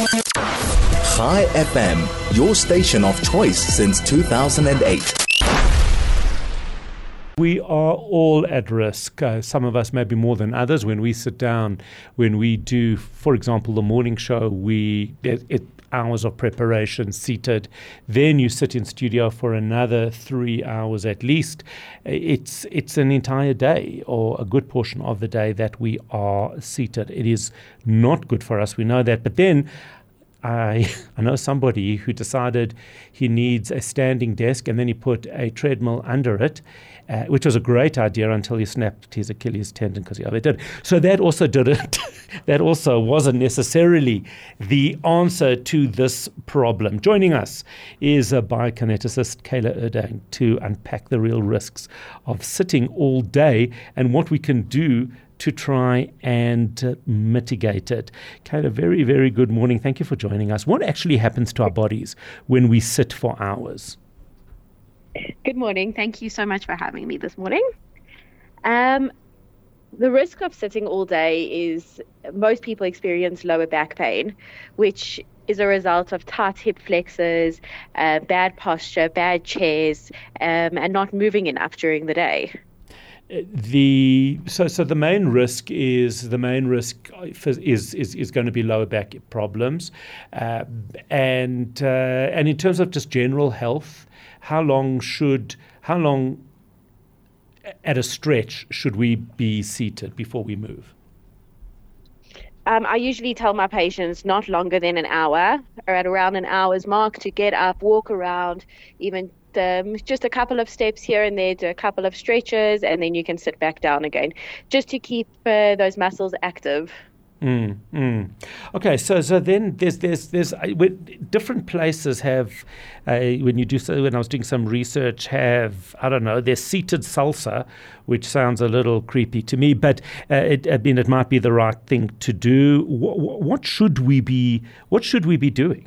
Chai FM, your station of choice since 2008. We are all at risk. Some of us maybe more than others. When we sit down, when we do, for example, the morning show, hours of preparation, seated. Then you sit in studio for another 3 hours at least. It's an entire day or a good portion of the day that we are seated. It is not good for us. We know that. But then I know somebody who decided he needs a standing desk and then he put a treadmill under it, which was a great idea until he snapped his Achilles tendon because he overdid. So that also didn't. That also wasn't necessarily the answer to this problem. Joining us is a biokineticist, Kayla Erdang, to unpack the real risks of sitting all day and what we can do to try and mitigate it. Kayla, very, very good morning. Thank you for joining us. What actually happens to our bodies when we sit for hours? Good morning. Thank you so much for having me this morning. The risk of sitting all day is most people experience lower back pain, which is a result of tight hip flexors, bad posture, bad chairs, and not moving enough during the day. So the main risk is going to be lower back problems, and in terms of just general health, how long at a stretch should we be seated before we move? I usually tell my patients not longer than an hour, or at around an hour's mark, to get up, walk around, even just a couple of steps here and there, do a couple of stretches, and then you can sit back down again, just to keep those muscles active. Okay, so then there's different places have when I was doing some research there's seated salsa, which sounds a little creepy to me, but it might be the right thing to do. What should we be doing?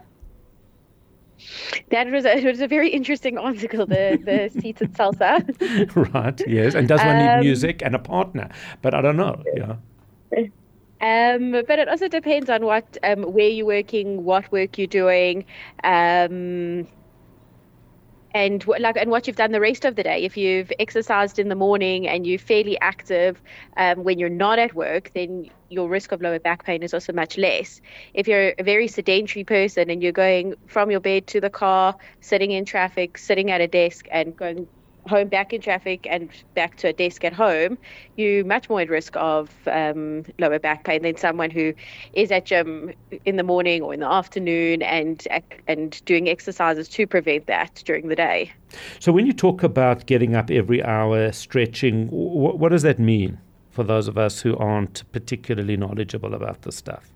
That was a very interesting article, the seated salsa. Right, yes, and does one need music and a partner? But I don't know. Yeah. But it also depends on what where you're working, what work you're doing, and what you've done the rest of the day. If you've exercised in the morning and you're fairly active when you're not at work, then your risk of lower back pain is also much less. If you're a very sedentary person and you're going from your bed to the car, sitting in traffic, sitting at a desk, and going home, back in traffic, and back to a desk at home, you're much more at risk of lower back pain than someone who is at gym in the morning or in the afternoon and doing exercises to prevent that during the day. So when you talk about getting up every hour, stretching, what does that mean for those of us who aren't particularly knowledgeable about this stuff?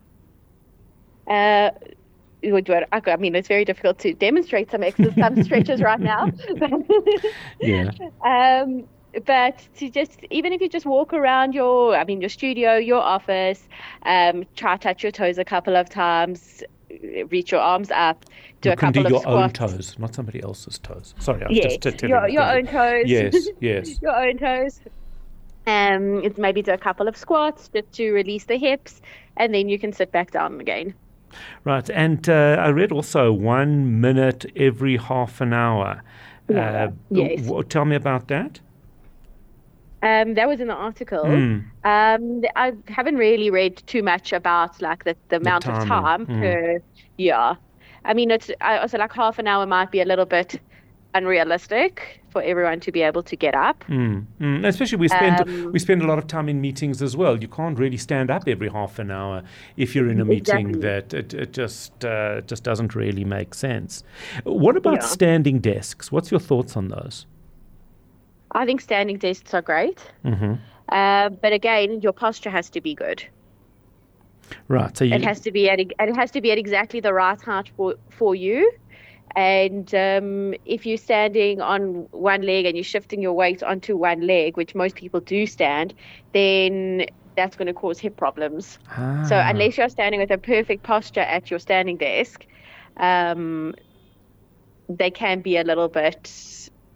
I mean, it's very difficult to demonstrate some stretches right now. Yeah. But to even if you just walk around your studio, your office, try touch your toes a couple of times, reach your arms up, do a couple of squats. Your own toes, not somebody else's toes. Sorry, I'm just telling your own toes. Yes. Your own toes. Maybe do a couple of squats just to release the hips, and then you can sit back down again. Right, and I read also 1 minute every half an hour. Yes. Tell me about that. That was in the article. I haven't really read too much about the amount of time per. Yeah, I mean, it's also half an hour might be a little bit unrealistic for everyone to be able to get up. Especially we spend a lot of time in meetings as well. You can't really stand up every half an hour if you're in a meeting. That it just doesn't really make sense. What about standing desks? What's your thoughts on those? I think standing desks are great. But again, your posture has to be good. Right. So it has to be at exactly the right height for you. And if you're standing on one leg and you're shifting your weight onto one leg, which most people do stand, then that's going to cause hip problems. So unless you're standing with a perfect posture at your standing desk, they can be a little bit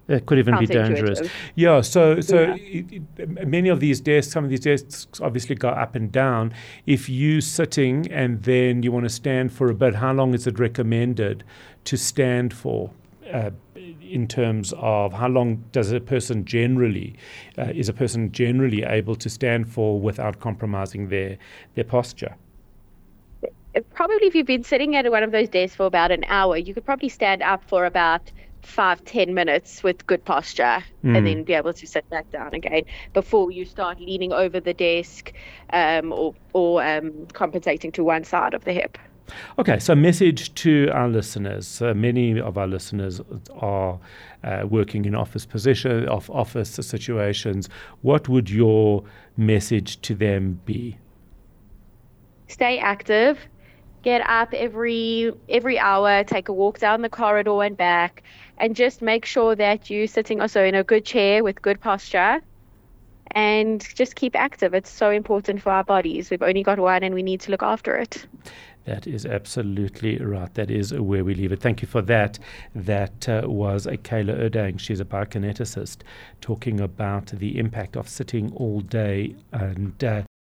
It could even be dangerous. counterintuitive. Yeah, so Yeah. many of these desks, some of these desks obviously go up and down. If you sitting and then you want to stand for a bit, how long is it recommended to stand for? In terms of how long does a person generally is a person generally able to stand for without compromising their posture? Probably if you've been sitting at one of those desks for about an hour, you could probably stand up for about 5-10 minutes with good posture and then be able to sit back down again before you start leaning over the desk or compensating to one side of the hip. Okay, so message to our listeners. Many of our listeners are working in office situations. What would your message to them be? Stay active. Get up every hour, take a walk down the corridor and back, and just make sure that you're sitting also in a good chair with good posture, and just keep active. It's so important for our bodies. We've only got one and we need to look after it. That is absolutely right. That is where we leave it. Thank you for that. That was Kayla Erdang. She's a biokineticist talking about the impact of sitting all day and